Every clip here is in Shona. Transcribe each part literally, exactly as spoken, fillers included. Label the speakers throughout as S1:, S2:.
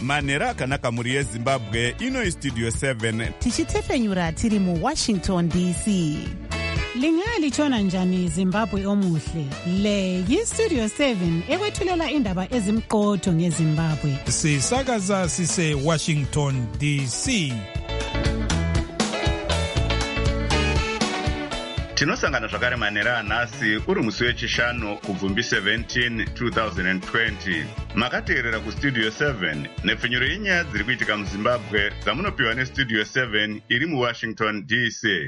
S1: manhero akanaka mhuri yezimbabwe. Ino istudio seven
S2: tichitefenyura tiri muwashington D C.
S3: Lingalitshona njani Zimbabwe omuhle? Le yistudio seven ekwethulela indaba ezimqotho ngeZimbabwe.
S4: Sisakaza sise Washington D C.
S1: tinosangana zvakare manhero anhasi uri musi wechishanu kubvumbi seventeen twenty twenty. Makateerera kustudio seven nepfenyuro yenyaya dziri kuitika muzimbabwe dzamunopiwa nestudio seven iri muwashington D C.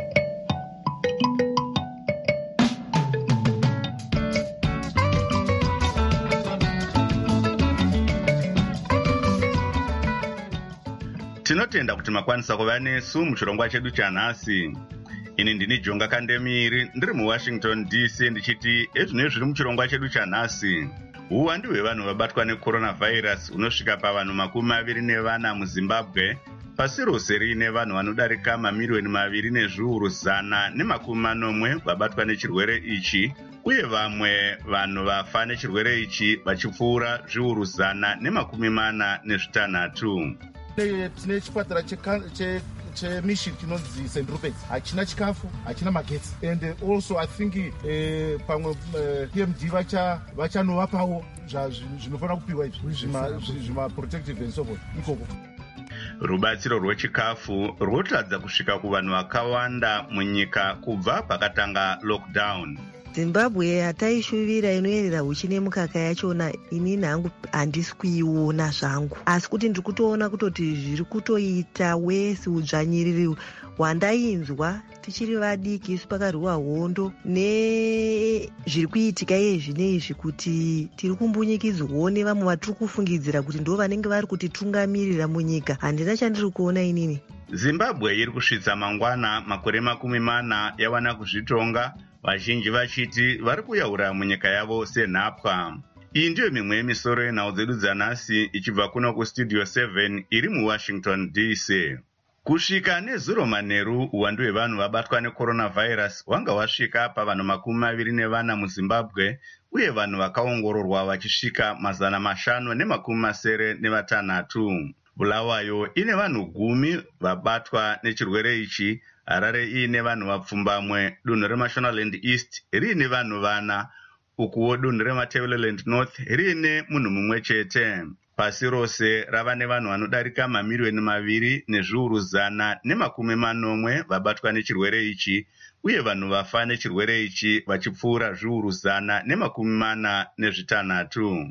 S1: Tinotenda kuti makwanisa kuva nesu muchirongwa chedu chanhasi. Ini ndini Jonga Kandemiri ndiri muWashington D C ndichiti ezvino zviri muchirongwa chedu chanhasi. Uwandu hwevanhu vabatwa necoronavirus unosvika pavanhu makumi maviri nevana muZimbabwe, pasi rose riine vanhu vanodarika mamiliyoni maviri nezviuru zana nemakumi manomwe vabatwa nechirwere ichi, uye vamwe vanhu vafa nechirwere ichi vachipfuura zviuru zana nemakumi mana nezvitanhatu.
S5: Tine chipatara che chemission chinonzi Saint Rupert's hachina chikafu, hachina magetsi, and also I think eh, pamwe eh, P M D vacha vachanovapawo zvinofanira kupiwa izvi zvima protective and so forth ikoko.
S1: Rubatsiro rwechikafu rwotadza kusvika kuvanhu vakawanda munyika kubva pakatanga lockdown.
S6: Zimbabwe hataishuvira inoyerera huchi nemukaka yachona inini hangu handisi kuiona zvangu, asi kuti ndiri kutoona kutoti zviri kutoita wesi udzvanyiriri hwandainzwa tichiri vadiki isu pakarwiwa hondo nezviri kuitika iye zvinezvi, kuti tiri kumbunyikidzwawo nevamwe vatiri kufungidzira kuti ndo vanenge vari kutitungamirira munyika. Handina chandiri kuona inini.
S1: Zimbabwe iri kusvitsa mangwana makore makumi mana yawana kuzvitonga, vazhinji vachiti vari kuyaura munyika yavo senhapwa. Iyi ndiyo mimwe yemisoro yenhau dzedu dzanhasi ichibva kuno kustudio seven iri muWashington D C. Kusvika nezuro manheru uwandu hwevanhu vabatwa necoronavirus hwanga hwasvika pavanhu makumi maviri nevana muZimbabwe, uye vanhu vakaongororwa vachisvika mazana mashanu nemakumi masere nevatanhatu. Bulawayo ine vanhu gumi vabatwa nechirwere ichi, Harare iine vanhu vapfumbamwe, dunhu reMashonaland East riine vanhu vana, ukuwo dunhu reMatabeleland North riine munhu mumwe chete. Pasi rose rava nevanhu vanodarika mamiliyoni maviri nezviuru zana nemakumi manomwe vabatwa nechirwere ichi, uye vanhu vafa nechirwere ichi vachipfuura zviuru zana nemakumi mana nezvitanhatu.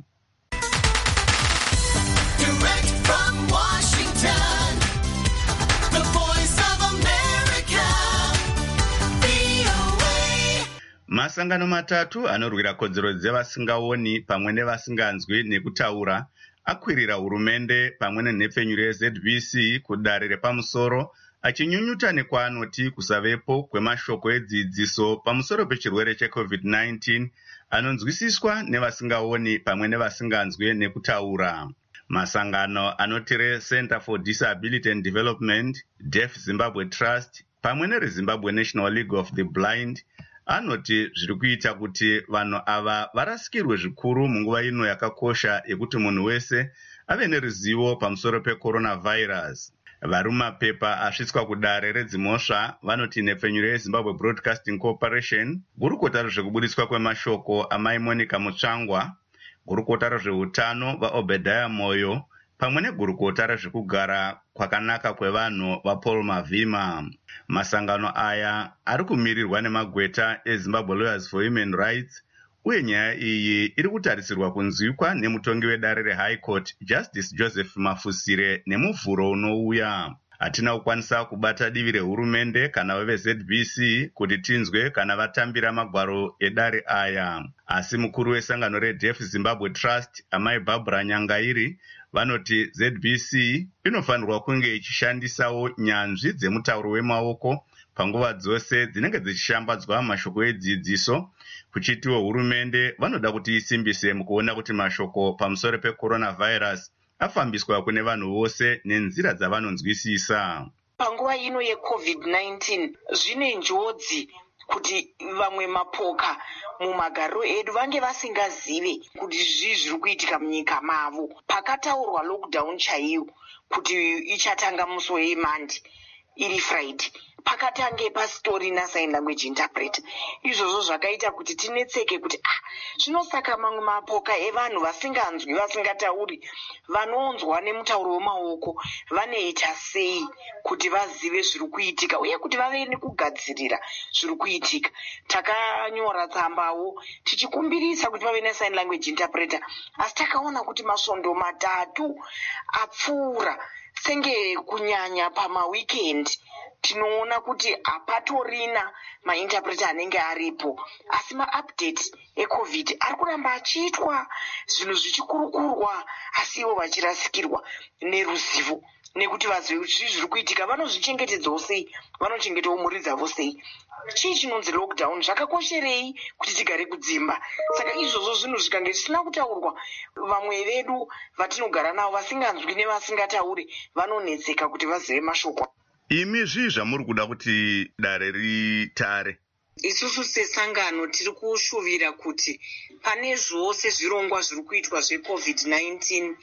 S7: Direct from Washington, the voice of America, V O A.
S1: Masangano matatu anorwira kodzero dzevasingaoni pamwe nevasinganzwi nekutaura akwirira hurumende pamwe nenhepfenyuro yeZ B C kudare repamusoro, achinyunyuta nekwaanoti kusavepo kwemashoko edzidziso pamusoro pechirwere checovid nineteen anonzwisiswa nevasingaoni pamwe nevasinganzwi nekutaura. Masangano anotire Center for Disability and Development, Deaf Zimbabwe Trust pamwe nereZimbabwe National League of the Blind anoti zviri kuita kuti vanhu ava varasikirwe zvikuru munguva ino yakakosha yekuti munhu wese ave neruzivo pamusoro pecoronavirus. Vari mumapepa asvitswa kudare redzimhosva vanoti nhepfenyuro yeZimbabwe Broadcasting Corporation, gurukota rezvekubudiswa kwemashoko amai Monica Mutsvangwa, gurukota rezveutano vaObedaya Moyo pamwe negurukota rezvekugara kwakanaka kwevanhu vaPaul Mavhima. Masangano aya ari kumirirwa nemagweta eZimbabwe Lawyers for Human Rights, uye nyaya iyi iri kutarisirwa kunzwikwa nemutongi wedare reHigh Court Justice Joseph Mafusire nemuvhuro unouya. Hatina kukwanisa kubata divi rehurumende kana veveZ B C kuti tinzwe kana vatambira magwaro edare aya, asi mukuru wesangano reDeaf Zimbabwe Trust amai Barbara Nyangairi vanoti Z B C inofanirwa kunge ichishandisawo nyanzvi dzemutauro wemaoko panguva dzose dzinenge dzichishambadzwa mashoko edzidziso, kuchitiwo hurumende vanoda kuti isimbise mukuona kuti mashoko pamusoro pecoronavirus afambiswa kune vanhu vose nenzira dzavanonzwisisa.
S8: Panguva ino yecovid nineteen zvine njodzi kuti vamwe mapoka mumagariro edu vange vasingazive kuti zvii zviri kuitika munyika mavo. Pakataurwa lockdown chaiyo kuti ichatanga musi wemandi iri Friday, pakatange pasitori nasign language interpreter. Izvozvo zvakaita kuti tinetseke kuti ah, zvinosaka mamwe mapoka evanhu vasinganzwi vasingatauri vanonzwa nemutauro wemaoko vanoita sei kuti vazive zviri kuitika uye kuti vave nekugadzirira zviri kuitika. Takanyora tsambawo tichikumbirisa kuti pave nesign language interpreter, asi takaona kuti masvondo matatu apfuura senge kunyanya pamaweekend tinoona kuti hapatorina mainterpreter anenge aripo, asi maupdate ecovid ari kuramba achiitwa, zvinhu zvichikurukurwa, asi ivo vachirasikirwa neruzivo nekuti vazive kuti zvii zviri kuitika vanozvichengetedzawo sei, vanochengetawo mhuri dzavo sei. Chii chinonzi lockdown, zvakakosherei kuti tigare kudzimba? Saka izvozvo zvinhu zvikange zvisina kutaurwa, vamwe vedu vatinogara navo vasinganzwi nevasingatauri vanonetseka kuti vazive mashoko.
S1: Imi zvii zvamuri kuda kuti dare ritare?
S8: Isusu sesangano tiri kushuvira kuti pane zvose zvirongwa zviri kuitwa zvecovid nineteen,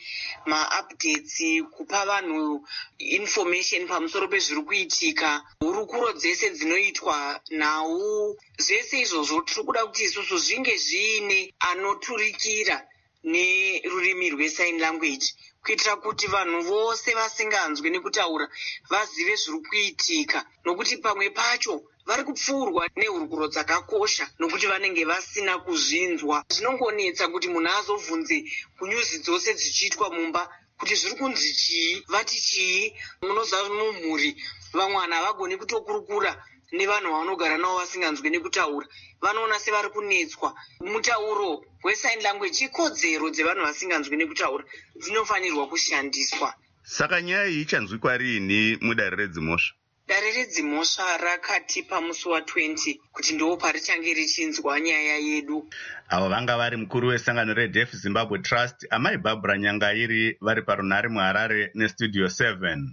S8: maupdates, kupa vanhu information pamusoro pezviri kuitika, hurukuro dzese dzinoitwa nhau, zvese izvozvo tiri kuda kuti isusu zvinge zviine anoturikira nerurimi rwesign language, kuitira kuti vanhu vose vasinganzwi nekutaura vazive zviri kuitika, nokuti pamwe pacho vari kupfuurwa nehurukuro dzakakosha nokuti vanenge vasina kuzvinzwa. Zvinongonetsa kuti munhu azobvunze kunyuzi dzose dzichiitwa mumba kuti zviri kunzi chii, vati chii. Munoziva mumhuri vamwe vanhu havagoni kutokurukura nevanhu vavanogara navo vasinganzwi nekutaura, vanoona sevari kunetswa. Mutauro wesign language ikodzero dzevanhu vasinganzwi nekutaura dzinofanirwa kushandiswa.
S1: Saka nyaya iyi ichanzwikwa riini mudare redzimhosva?
S8: Dare redzimhosva rakatipa musi wa20 kuti ndo parichange richinzwa nyaya yedu.
S1: Avo vanga vari mukuru wesangano reDeaf Zimbabwe Trust, amai Barbara Nyangairi, vari parunhare muHarare nestudio seven.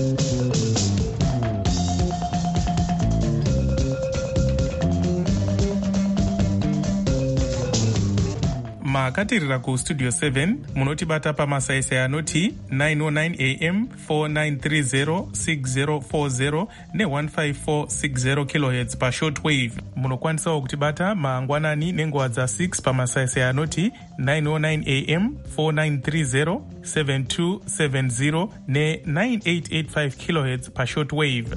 S4: makatirira kustudio seven munotibata pamasaisai anoti nine oh nine a m four nine three zero six zero four zero ne one five four six zero kilohertz pashortwave. Munokwanisawo kutibata mangwanani nenguva dza6 pamasaisai anoti nine oh nine a m four nine three zero seven two seven zero ne nine eight eight five kilohertz pashortwave.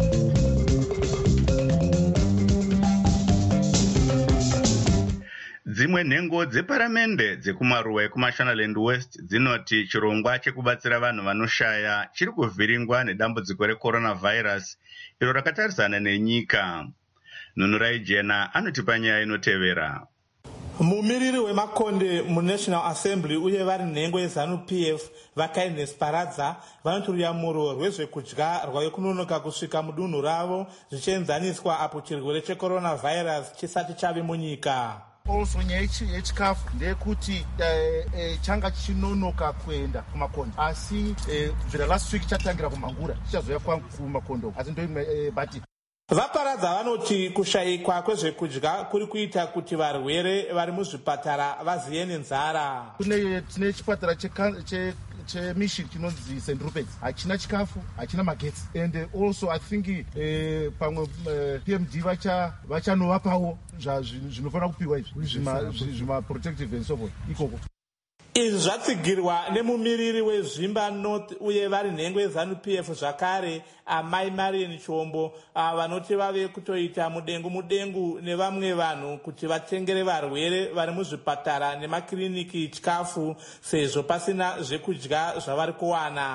S1: Dzimwe nhengo dzeparamende dzekumaruwa ekuMashonaland West dzinoti chirongwa chekubatsira vanhu vanoshaya chiri kuvhiringwa nedambudziko recoronavirus iro rakatarisana nenyika. Nunurai Jena anotipa nyaya inotevera.
S9: Mumiriri wemakonde muNational Assembly uye vari nhengo yeZanu P F vaKindness Paradza vanoti ruyamuro rwezvekudya rwave kunonoka kusvika mudunhu ravo zvichienzaniswa apo chirwere checoronavirus chisati chave munyika.
S5: Also nyaya yechikafu ndeyekuti changa chichinonoka kuenda kumakondo, asi bvira last week chatangira kumhangura chichazoya kumakondo, asi ndoimwe bati
S9: Vaparadza vanoti kushayikwa kwezvekudya kuri kuita kuti varwere vari muzvipatara vaziye nenzara.
S5: Tine chipatara chemission chinonzi Saint Rupert's hachina chikafu, hachina magetsi, and also I think pamwe P M D vachanovapawo zvinofanira kupiwa izvi zvima protective and so forth ikoko.
S9: Izvi zvatsigirwa nemumiriri wezvimba North uye vari nhengo yeZanu P F zvakare amai Marian Chombo vanoti vave kutoita mudengu mudengu nevamwe vanhu kuti vatengere varwere vari muzvipatara nemakiriniki chikafu sezvo pasina zvekudya zvavari kuwana.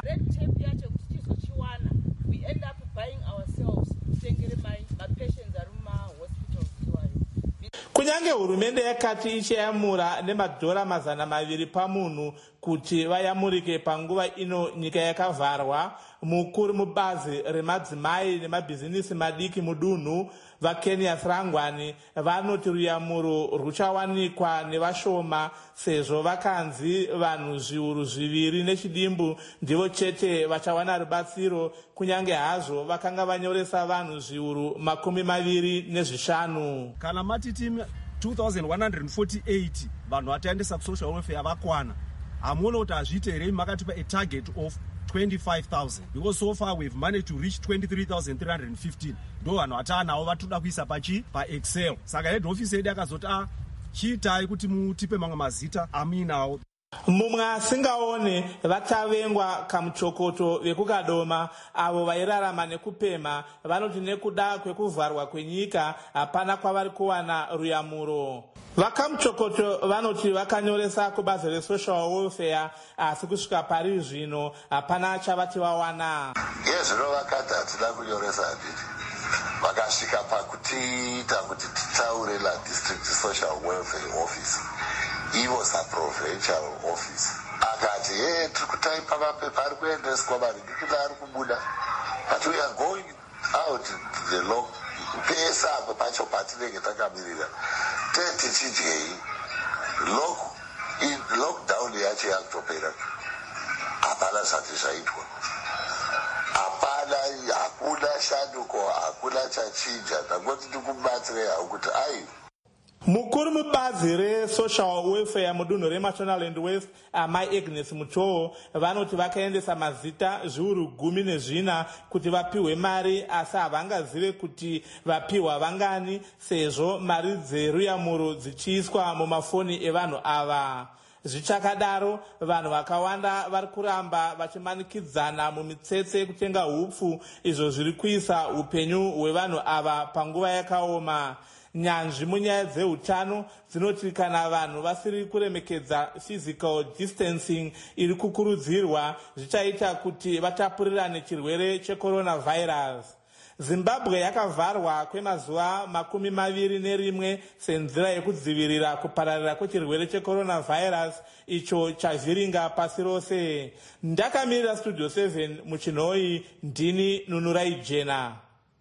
S9: Kunyange hurumende yakati ichayamura nemadhora mazana maviri pamunhu kuti vayamurike panguva ino nyika yakavharwa, mukuru mubazi remadzimai nemabhizinisi madiki mudunhu vakenias rangwani vanoti ruyamuro ruchawanikwa nevashoma sezvo vakanzi vanhu zviuru zviviri nechidimbu ndivo chete vachawana rubatsiro kunyange hazvo vakanga vanyoresa vanhu zviuru makumi maviri nezvishanu.
S10: Kana matiti two thousand one hundred forty-eight vanhu vataendesa kusocial welfare vakwana, hamuona kuti hazviite here makatipa a target of twenty-five thousand, because so far we've managed to reach twenty-three thousand three hundred fifteen. ndo vanhu vataanawo vatoda kuisa pachi paexcel. Saka head office yedu akazoti a chiitai kuti mutipe mamwe mazita amuinawo.
S9: Mumwe asingaone vachavengwa kamuchokoto vekukadoma avo vairarama nekupema vanoti nekuda kwekuvharwa kwenyika hapana kwavari kuwana ruyamuro. Vakamuchokoto vanoti vakanyoresa kubazi resocial welfare asi kusvika pari zvino hapana chavati vawana.
S11: Yezvino vakati hatida kunyoresa handiti, vakasvika pakutiita kuti titaure la district social welfare office, ivo saprovincial office. Akati ye tiri kutaipa mapepa ari kuendeswa marikikita ari kubuda, but we are going out the lock pesa apo pacho patinenge takamirira teti chidyei lock in lockdown yacho yakutopera, hapana zvati zvaitwa, hapana, hakuna shanduko, hakuna chachinja. Ndangoti ndikubatsirei hau kuti ai
S9: mukuru mubazi resocial welfare mudunhu remashonaland west amai Agnes Muchoo vanoti vakaendesa mazita zviuru gumi nezvina kuti vapiwe mari asi havangazive kuti vapiwa vangani sezvo mari dzeruyamuro dzichiiswa mumafoni evanhu ava. Zvichakadaro vanhu vakawanda vari kuramba vachimanikidzana mumitsetse kutenga hupfu izvo zviri kuisa upenyu hwevanhu ava panguva yakaoma. Nyanzvi munyaya dzeutano dzinoti kana vanhu vasiri kuremekedza physical distancing iri kukurudzirwa zvichaita kuti vatapurirane chirwere checoronavirus. Zimbabwe yakavharwa kwemazuva makumi maviri nerimwe senzira yekudzivirira kupararira kwechirwere checoronavirus icho chavhiringa pasi rose. Ndakamirira studio seven muchinhoi, ndini Nunurai Jena.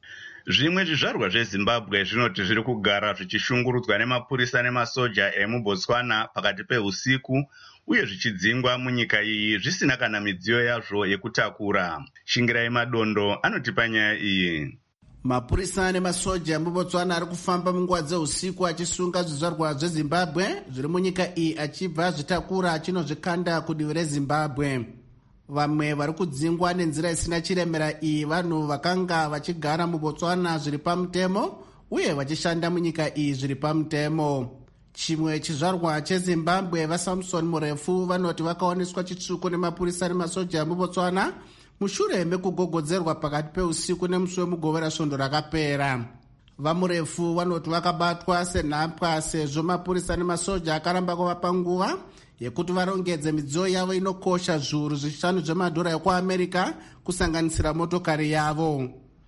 S1: Zvimwe zvizvarwa zveZimbabwe zvinoti zviri kugara zvichishungurudzwa nemapurisa nemasoja emuBotswana pakati peusiku uye zvichidzingwa munyika iyi zvisina kana midziyo yazvo yekutakura. Shingirai Madondo anotipa nyaya iyi.
S12: Mapurisa nemasoja emuBotswana ari kufamba munguva dzeusiku achisunga zvizvarwa zveZimbabwe zviri munyika iyi achibva zvitakura achinozvikanda kudivi reZimbabwe. Vamwe vari kudzingwa nenzira isina chiremera iyi vanhu vakanga vachigara muBotswana zviri pamutemo uye vachishanda munyika iyi zviri pamutemo. Chimwe chizvarwa cheZimbabwe vaSamson Murefu vanoti vakaoneswa chitsvuku nemapurisa nemasoja emuBotswana mushure mekugogodzerwa pakati peusiku nemusi wemugovera svondo rakapera. VaMurefu vanoti vakabatwa senhapwa sezvo mapurisa nemasoja akaramba kuvapa nguva yekuti varongedze midziyo yavo inokosha zviuru zvishanu zvemadhora ekuAmerica kusanganisira motokari yavo.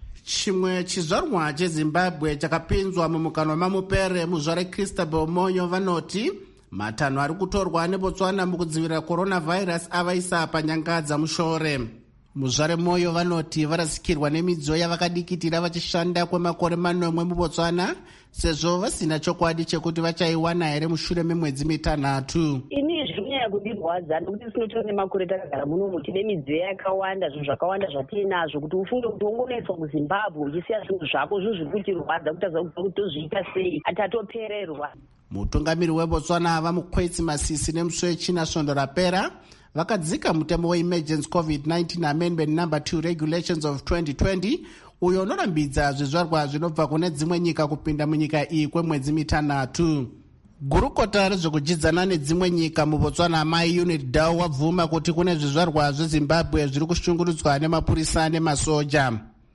S12: Chimwe chizvarwa cheZimbabwe chakapinzwa mumukanwa mamupere muzvare Christabel Monyo vanoti matanho ari kutorwa neBotswana mukudzivirira coronavirus avaisa panyangadza mushore. Muzvare Moyo vanoti varasikirwa nemidziyo yavakadikitira vachishanda kwemakore manomwe muBotswana sezvo vasina chokwadi chekuti vachaiwana here mushure memwedzi mitanhatu.
S13: Ini zvinyaya kudirwadza nekuti sinotora nemakore takagara munomu tine midziyo yakawanda, zvinhu zvakawanda zvatinazvo kuti ufunge kuti ungonetswa muZimbabwe uchisiya zvinhu zvako zvinhu zviri kutirwadza kutaza kuti tozviita sei atatopererwa.
S12: Mutungamiri weBotswana vaMukwetsi Masisi nemusi wechina svondo rapera vakadzika mutemo weemergency covid nineteen amendment number two regulations of twenty twenty uyo unorambidza zvizvarwa zvinobva kune dzimwe nyika kupinda munyika iyi kwemwedzi mitanhatu. Gurukota rezvekujidzana nedzimwe nyika muBotswana mai Unit Dau wabvuma kuti kune zvizvarwa zveZimbabwe zviri kushungurudzwa nemapurisa nemasoja.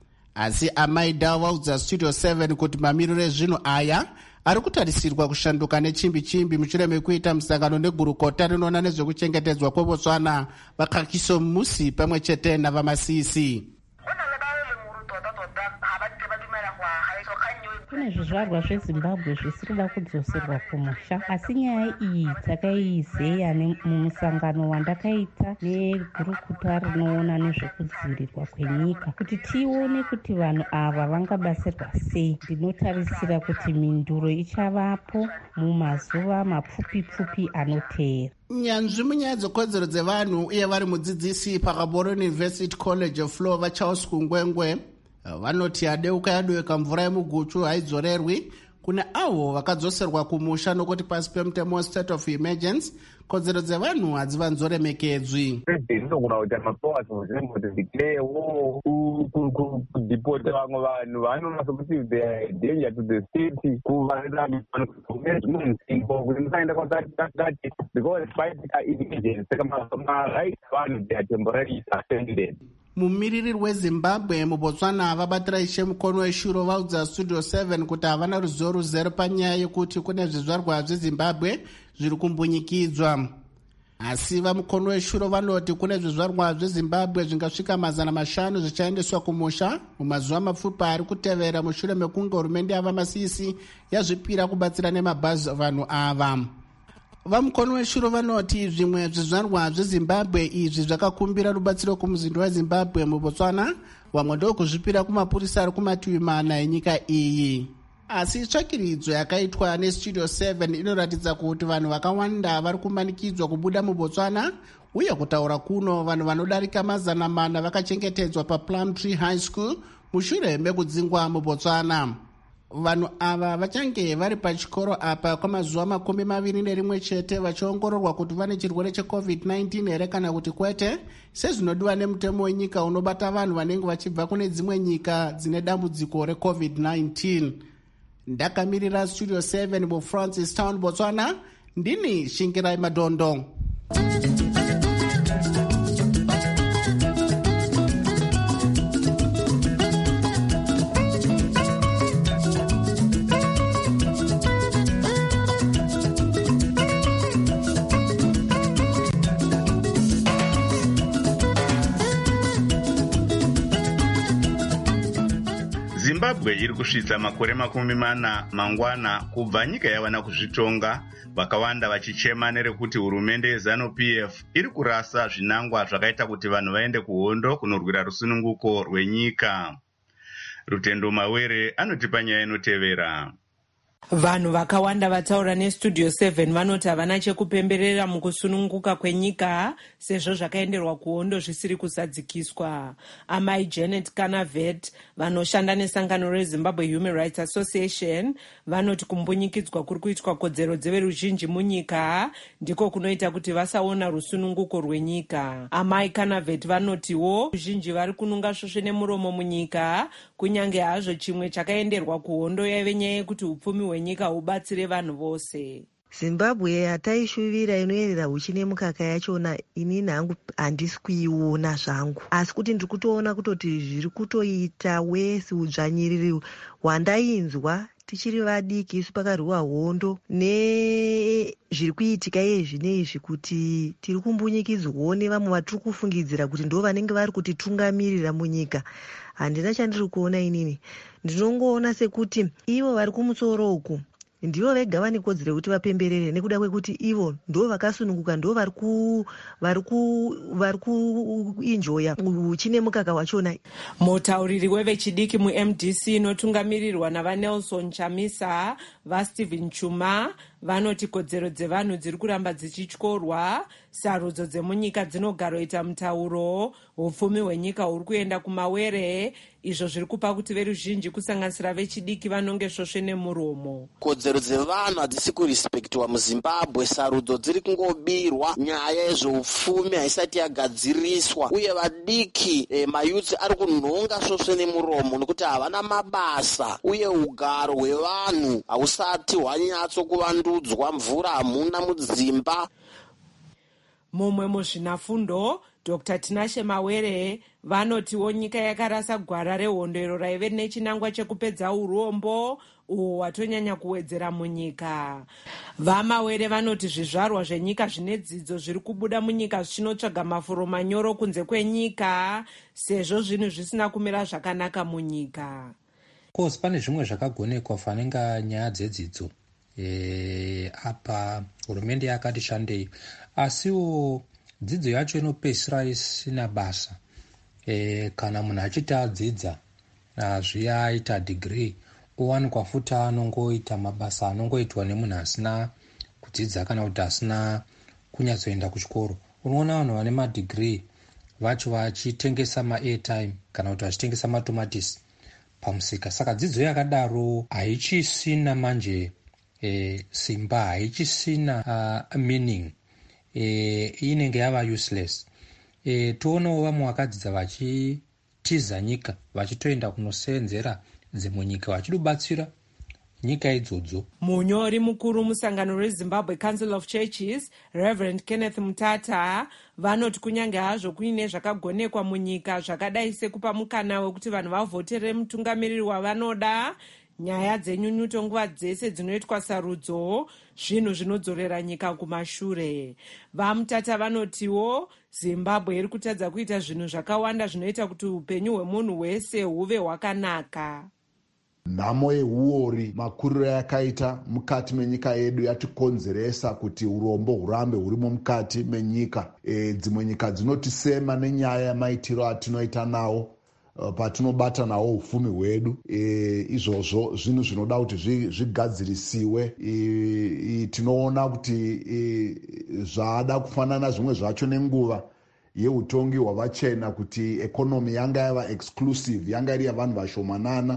S12: Asi amai Dau vaudza Studio seven kuti mamiriro ezvinhu aya ari kutarisirwa kushanduka nechimbi chimbi mushure mekuita musangano negurukota rinoona nezvekuchengetedzwa kweBotswana vaKakiso Musi pamwe chete navaMasisi.
S14: kune zvizvarwa zvezimbabwe zvisiri kuda kudzoserwa kumusha, asi nyaya iyi takaizeya mumusangano wandakaita negurukuta rinoona nezvekudzivirirwa kwenyika kuti tione kuti vanhu ava vangabasirwa sei. Ndinotarisira kuti minduro ichavapo mumazuva mapfupi pfupi anoteera.
S12: Nyanzvi munyaya dzekodzero dzevanhu uye vari mudzidzisi paKaboro University College of Law vaCharles Kungwengwe vanoti yadeuka yadoweka mvura yemuguchu haidzorerwi kune avo vakadzoserwa kumusha nokuti pasi pemutemo state of emergency kodzero dzevanhu hadzivanzoremekedzwi.
S15: Ndinogona kuti mapower zvimbotizvikirewo kudhipota vamwe vanhu vanoona sokuti the danger to the state kuvarira zvimwe nzvimbo kuti musaenda kwatati because paitika emergency saka marights avanhu they are temporarily suspended.
S12: Mumiriri weZimbabwe muBotswana vabatira ishe mukono weshuro vaudza Studio seven kuti havana ruzivo ruzere panyaya yekuti kune zvizvarwa zveZimbabwe zviri kumbunyikidzwa. Asi vamukono weshuro vanoti kune zvizvarwa zveZimbabwe zvingasvika mazana mashanu zvichaendeswa kumusha mumazuva mapfupi ari kutevera mushure mekunge hurumende yavamasisi yazvipira kubatsira nemabhazi vanhu ava. Vamukono weshuro vanoti zvimwe zvizvarwa zveZimbabwe izvi zvakakumbira rubatsiro kumuzinda weZimbabwe muBotswana, vamwe ndokuzvipira kumapurisa ari kumativi mana enyika iyi. Asi tsvakiridzo yakaitwa neStudio seven inoratidza kuti vanhu vakawanda vari kumanikidzwa kubuda muBotswana uye kutaura kuno vanhu vanodarika mazana mana vakachengetedzwa paPlumtree High School mushure mekudzingwa muBotswana. Vanhu ava vachange vari pachikoro apa kwamazuva makumi maviri nerimwe chete vachiongororwa kuti vane chirwere checovid nineteen here kana kuti kwete, sezvinodiwa nemutemo wenyika unobata vanhu vanenge vachibva kune dzimwe nyika dzine dambudziko recovid nineteen. Ndakamirira Studio seven muFrancis Town, Botswana, ndini Shingirai Madondo.
S1: Zimbabwe iri kusvitsa makore makumi mana mangwana kubva nyika yawana kuzvitonga, vakawanda vachichema nerekuti hurumende yeZANU-P F iri kurasa zvinangwa zvakaita kuti vanhu vaende kuhondo kunorwira rusununguko rwenyika. Rutendo Mawere anotipa nyaya inotevera.
S16: Vanhu vakawanda vataura neStudio seven vanoti havana chekupemberera mukusununguka kwenyika sezvo zvakaenderwa kuhondo zvisiri kusadzikiswa. Amai Janet Kanavet vanoshanda nesangano reZimbabwe Human Rights Association vanoti kumbunyikidzwa kuri kuitwa kodzero dzeveruzhinji munyika ndiko kunoita kuti vasaona rusununguko rwenyika. Amai Kanavet vanotiwo ruzhinji vari kununga svosve nemuromo munyika kunyange hazvo chimwe chakaenderwa kuhondo yaive nyaya yekuti upfumi hwenyika ubatsire vanhu vose.
S6: Zimbabwe hataishuvira inoyerera huchi nemukaka yachona inini hangu handisi kuiona zvangu, asi kuti ndiri kutoona kutoti zviri kutoita wesi udzvanyiriri hwandainzwa tichiri vadiki isu pakarwiwa hondo nezviri kuitika iye zvinezvi kuti tiri kumbunyikidzwawo nevamwe vatiri kufungidzira kuti ndo vanenge vari kutitungamirira munyika. Handina chandiri kuona inini, ndinongoona sekuti ivo vari kumusoro uku ndivo vega vane kodzero kuti vapemberere nekuda kwekuti ivo ndo vakasununguka, ndo vari ku vari ku vari kuinjoya uchine mukaka wachona.
S16: Mutauriri wevechidiki muM D C inotungamirirwa navaNelson Chamisa vaStephen Chuma vanoti kodzero dzevanhu dziri kuramba dzichityorwa, sarudzo dzemunyika dzinogaroita mutauro, upfumi hwenyika huri kuenda kumawere, izvo zviri kupa kuti veruzhinji kusanganisira vechidiki vanonge svosve nemuromo.
S17: Kodzero dzevanhu hadzisi kurispektiwa muZimbabwe, sarudzo dziri kungobirwa, nyaya yezveupfumi haisati yagadziriswa uye vadiki eh, mayutsi ari kunhonga svosve nemuromo nekuti havana mabasa uye ugaro hwevanhu hausati hwanyatso kuvandudzwa, mvura hamuna mudzimba.
S16: Mumwe muzvinafundo Doctor Tinashe Mawere vanotiwo nyika yakarasa gwara rehondo iro raive nechinangwa chekupedza urombo uwo watonyanya kuwedzera munyika. VaMawere vanoti zvizvarwa zvenyika zvine dzidzo zviri kubuda munyika zvichinotsvaga mafuro manyoro kunze kwenyika sezvo zvinhu zvisina kumira zvakanaka munyika.
S18: course pane zvimwe zvakagonekwa fanenga nyaya dzedzidzo e, apa hurumende yakati shandei, asiwo dzidzo yacho inopedzisira isina basa. E, kana munhu achiti adzidza zviya aita degree owanikwa futi anongoita mabasa anongoitwa nemunhu asina kudzidza kana kuti asina kunyatsoenda kuchikoro. Unoona vanhu vane madegree vacho vachitengesa maairtime kana kuti vachitengesa matomatisi pamusika. Saka dzidzo yakadaro haichisina manje e, simba, haichisina uh, meaning, e, inenge yava useless. E, toonawo vamwe vakadzidza vachitiza nyika vachitoenda kunosenzera dzimwe nyika vachidobatsira nyika idzodzo.
S16: Munyori mukuru musangano reZimbabwe Council of Churches, Reverend Kenneth Mutata, vanoti kunyange hazvo kuine zvakagonekwa munyika zvakadai sekupa mukana wekuti vanhu vavhotere mutungamiriri wavanoda, nyaya dzenyunyuto nguva dzese dzinoitwa sarudzo, zvinhu zvinodzorera nyika kumashure. VaMutata vanotiwo Zimbabwe iri kutadza kuita zvinhu zvakawanda zvinoita kuti upenyu hwemunhu wese huve hwakanaka.
S19: Nhamo yeuori makuriro yakaita mukati menyika yedu yatikonzeresa kuti urombo hurambe hurimo mukati menyika. E, dzimwe nyika dzinotisema nenyaya yamaitiro atinoita nawo uh, patinobata nawo ufumi hwedu. E, izvozvo zvinhu zvinoda kuti zvigadzirisiwe. E, e, tinoona kuti e, zvada kufanana zvimwe zvacho nenguva yeutongi hwavachena kuti ekonomi yanga yava exclusive, yanga iri yavanhu vashomanana.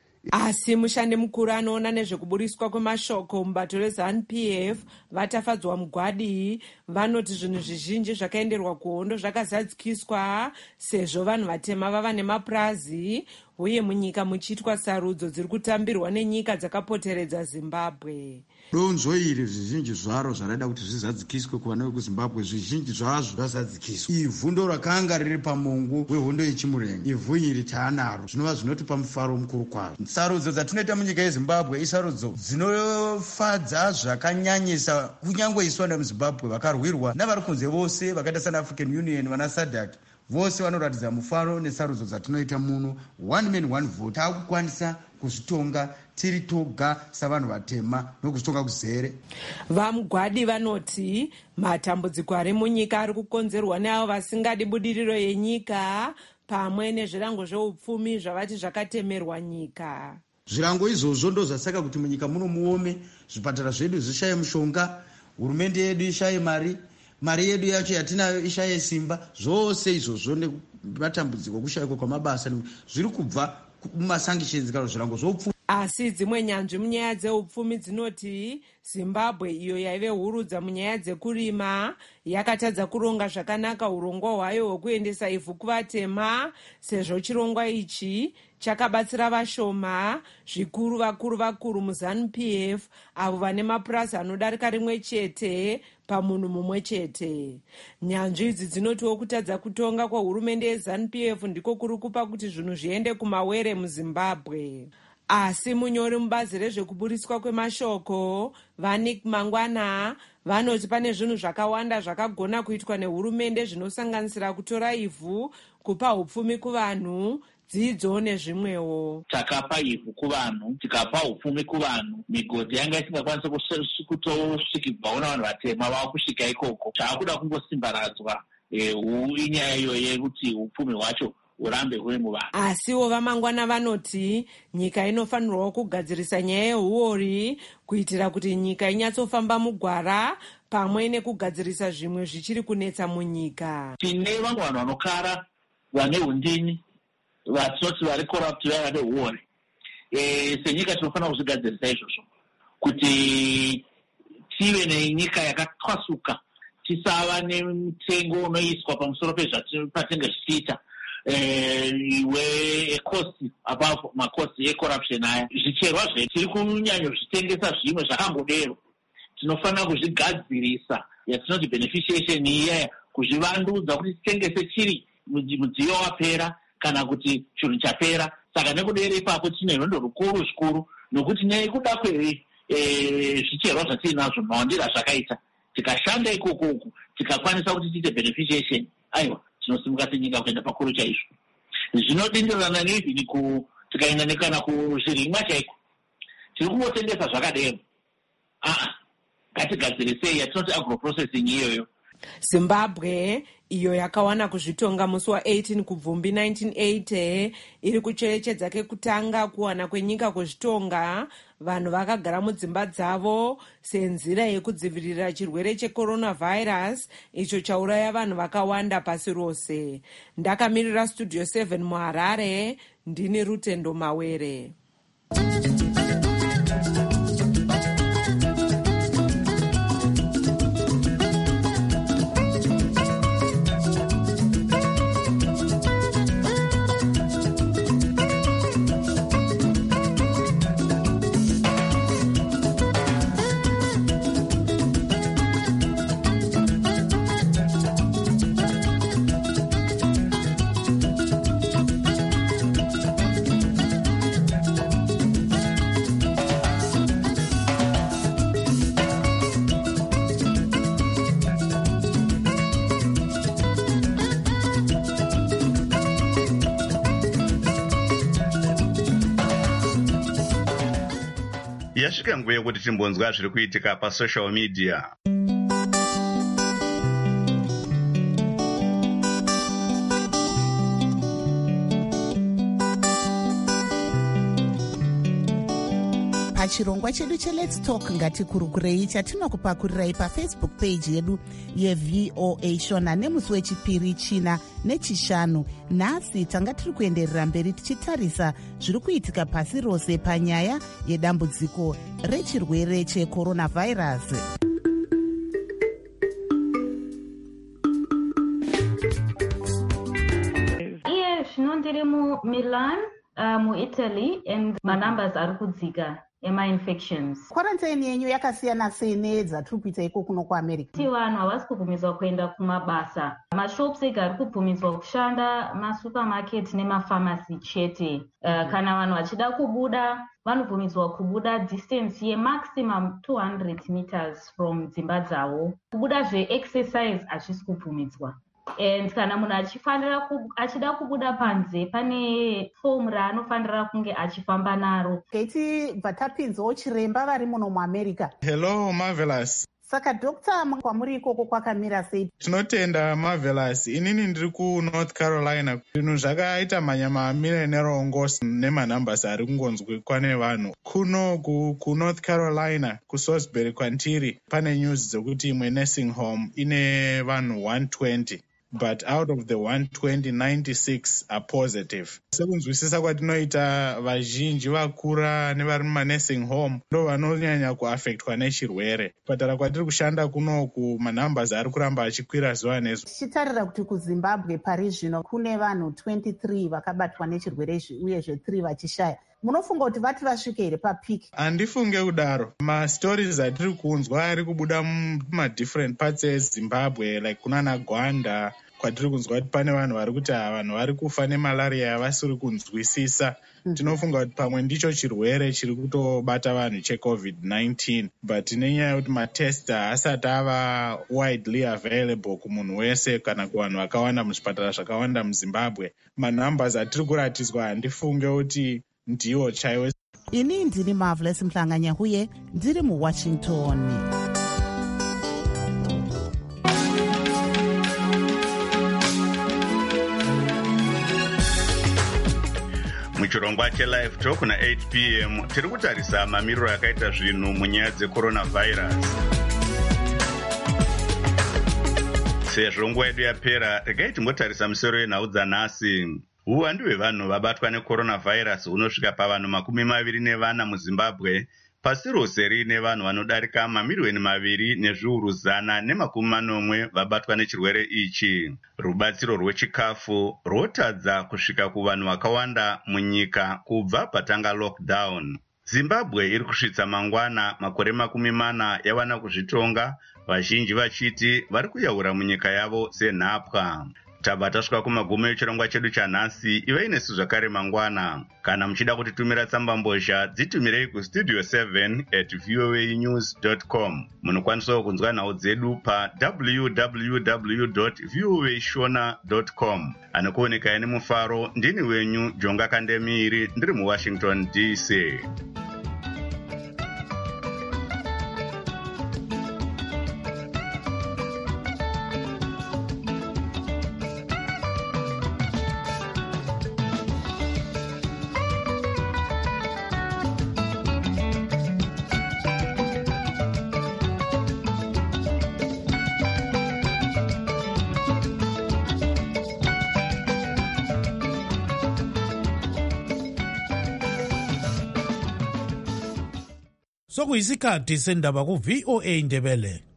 S16: Asi mushandi mukuru anoona nezvekuburiswa kwemashoko mubato reZANU P F Vatafadzwa Mugwadi vanoti zvinhu zvizhinji zvakaenderwa kuhondo zvakazadzikiswa sezvo vanhu vatema vava nemapurazi uye munyika muchiitwa sarudzo dziri kutambirwa nenyika dzakapoteredza Zimbabwe.
S20: Donzvo iri zvizhinji zvaro zvaraida kuti zvizadzikiswe kuvana vekuZimbabwe zvizhinji zvazvo zvazadzikiswa. Ivhu ndo rakanga riri pamungu wehondo yechimurenje. Ivhu iri taanaro zvinova zvinotipa mufaro mukuru kwazvo. Sarudzo dzatinoita munyika yeZimbabwe isarudzo dzinofadza zvakanyanyisa kunyangwe iswa nemuZimbabwe vakarwirwa navari kunze vose vakaita sana African Union vana SADC vose vanoratidza mufaro nesarudzo dzatinoita muno. One man one vote takukwanisa kuzvitonga tiri toga savanhu vatema nokuzvitonga kuzere.
S16: VaMugwadi vanoti matambudziko ari munyika ari kukonzerwa neavo vasingadi budiriro yenyika pamwe nezvirango zveupfumi zvavati zvakatemerwa nyika.
S20: Zvirango izvozvo ndo zvasaka kuti munyika muno muome, zvipatara zvedu zvishaye mushonga, hurumende yedu ishaye mari, mari yedu yacho yatinayo ishaye simba. Zvose izvozvo nematambudziko okushayikwa kwamabasa zviri kubva mumasanctions kana zvirango zvoupfumi.
S16: Asi dzimwe nyanzvi munyaya dzeupfumi dzinoti Zimbabwe iyo yaive hurudza munyaya dzekurima yakatadza kuronga zvakanaka urongwa hwayo hwekuendesa ivhu kuvatema, sezvo chirongwa ichi chakabatsira vashoma zvikuru vakuru vakuru muZANU P F avo vane mapurasi anodarika rimwe chete pamunhu mumwe chete. Nyanzvi idzi dzinotiwo kutadza kutonga kwehurumende yeZANU P F ndiko kuri kupa kuti zvinhu zviende kumawere muZimbabwe. Asi munyori mubazi rezvekuburiswa kwemashoko Vanik Mangwana vanoti pane zvinhu zvakawanda zvakagona kuitwa nehurumende zvinosanganisira kutora ivhu, kupa upfumi kuvanhu, dzidzo nezvimwewo.
S21: Takapa ivhu kuvanhu, tikapa upfumi kuvanhu, migodhi yanga isingakwanisa kutosvikirwawo navanhu vatema vakusvika ikoko. Taakuda kungosimbaradzwa inyaya iyoyo yekuti upfumi hwacho urambe huri muvanhu.
S16: Asiwo VaMangwana vanoti nyika inofanirwa kugadzirisa nyaya yeuori kuitira kuti nyika inyatsofamba mugwara pamwe nekugadzirisa zvimwe zvichiri kunetsa munyika.
S21: Tine vamwe vanhu vanokara vane undini vatinoti vari corrupt vane uori. E, senyika tinofanira kuzvigadzirisa izvozvo kuti tive nenyika yakatwasuka, tisava nemutengo unoiswa pamusoro pezvatinenge zvichiita. Iwe cost above makosti ecorruption aya. Zvicherwa zvetiri kunyanya zvitengesa zvimwe zvakangodero tinofanira kuzvigadzirisa yatinoti beneficiation iya kuzvivandudza kuti titengese chiri mudziyo wapera kana kuti chinhu chapera. Saka nekudera ipapo tine rwendo rukuru zvikuru nokuti nekuda kwezvicherwa zvatinazvo mawandira zvakaita tikashanda ikokoku tikakwanisa kuti tiite beneficiation aiwa tinosimuka senyika kuenda pakuru chaizvo. Zvinodindirana neivhini tikaenda nekana kuzvirimwa chaiko tiri kungotengesa zvakadero. aa ngatigadzirisei yatinoti agroprocessing iyoyo.
S16: Zimbabwe iyo yakawana kuzvitonga musi wa18 kubvumbi nineteen eighty iri kucherechedza kekutanga kuwana kwenyika kuzvitonga vanhu vakagara mudzimba dzavo senzira yekudzivirira chirwere checoronavirus icho chauraya vanhu vakawanda pasi rose. Ndakamirira studio seven muHarare, ndini Rutendo Mawere.
S1: Yasvika nguva yekuti timbonzwa zviri kuitika pasocial media.
S2: Pachirongwa chedu cheLet's Talk ngatikurukurei chatinokupakurirai pafacebook page yedu yeV O A Shona nemusi wechipiri, china nechishanu. Nhasi tanga tiri kuenderera mberi tichitarisa zviri kuitika pasi rose panyaya yedambudziko rechirwere checoronavirus.
S22: Iye zvino ndiri muMilan uh, muItaly and manumbers ari kudzika ema-infections.
S2: Quarantine yenyu yakasiyana sei nedzatiri kuita iko kuno kuAmerica?
S22: Ti vanhu havasi kubvumidzwa kuenda kumabasa, mashops ega ari kubvumidzwa kushanda, masupermarket nemafamasi chete. Uh, kana vanhu vachida kubuda vanobvumidzwa kubuda distance yemaximum two hundred meters from dzimba dzavo. Kubuda zveexercise hazvisi kubvumidzwa. And kana munhu achifanira achida kubuda panze pane fomu raanofanira kunge achifamba naro.
S2: Keiti vatapinzawo chiremba vari muno muAmerica.
S23: Hello Marvelous.
S2: Saka dokta, kwamuri ikoko kwakamira sei?
S23: Tinotenda Marvelous. Inini ndiri kuNorth Carolina. Zvinhu zvakaita manyama amire nerongosi nemanambasi ari kungonzwikwa nevanhu. Kuno kuNorth Carolina, kuSalisbury kwantiri, pane news dzekuti imwe nursing home ine vanhu one twenty. But out of the one twenty, ninety-six are positive. Sekunzwisisa kwatinoita, vazhinji vakura nevari mumanursing home ndo vanonyanya kuaffectwa nechirwere. Patara kwatiri kushanda kunoku, manumbers ari kuramba achikwira zuva nezuva.
S2: Tichitarira kuti kuZimbabwe pari zvino kune vanhu twenty-three vakabatwa nechirwere izvi uyezve three vachishaya. Munofunga kuti vati vasvike here papiki?
S23: Handifunge kudaro. Mastories atiri kunzwa ari kubuda mumadifferent parts eZimbabwe, like kunana Gwanda, kwatiri kunzwa kuti pane vanhu vari kuti vanhu vari kufa nemalaria yavasiri kunzwisisa. Mm. Tinofunga kuti pamwe ndicho chirwere chiri kutobata vanhu checovid nineteen, but nenyaya yekuti matest asati ava widely available kumunhu wese kana kuvanhu vakawanda muzvipatara zvakawanda muZimbabwe, manumbers atiri kuratidzwa handifunge kuti ndiwo chaiwo.
S2: Ini ndini Marvelous Mhlanganya huye ndiri muWashington.
S1: Muchirongwa cheLive Talk na eight p m tiri kutarisa mamiriro akaita zvinhu munyaya dzeCoronavirus. Sezvo nguva yedu yapera, regai timbotarisa musoro yenhau dzanhasi. Uwandu hwevanhu vabatwa necoronavirus hunosvika pavanhu makumi maviri nevana muZimbabwe, pasi rose riine vanhu vanodarika mamiliyoni maviri nezviuru zana nemakumi manomwe vabatwa nechirwere ichi. Rubatsiro rwechikafu rwotadza kusvika kuvanhu vakawanda munyika kubva patanga lockdown. Zimbabwe iri kusvitsa mangwana makore makumi mana yawana kuzvitonga, vazhinji vachiti vari kuyaura munyika yavo senhapwa. tabva tasvika kumagumo echirongwa chedu chanhasi. Ivei nesu zvakare mangwana. Kana muchida kutitumira tsambambozha, dzitumirei kustudio seven at voa news dot com. Munokwanisawo kunzwa nhau dzedu pa w w w dot voa shona dot com. Anokuonekai nemufaro ndini wenyu Jonga Kandemiri, ndiri muWashington D C.
S3: Sokuyisikhathi sendaba ku V O A Ndebele.